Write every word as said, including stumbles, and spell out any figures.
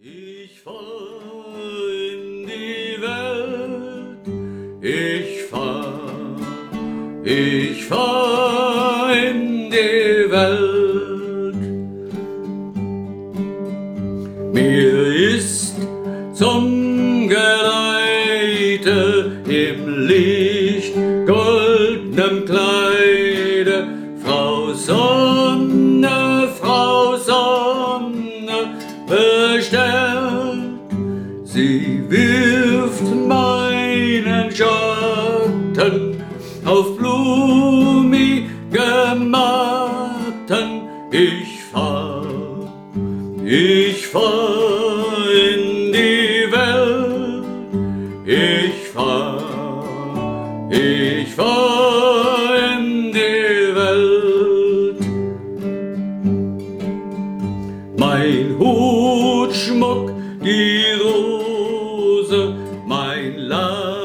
Ich fahr in die Welt, ich fahr, ich fahr in die Welt. Mir ist zum Geleite im Licht goldnem Kleide Frau Sonne, Frau Sonne bestellt. Sie wirft meinen Schatten auf blumige Matten. Ich fahr, ich fahr in die Welt. Ich fahr, ich fahr in die Welt. Mein Hutschmuck, die Rose, mein Land.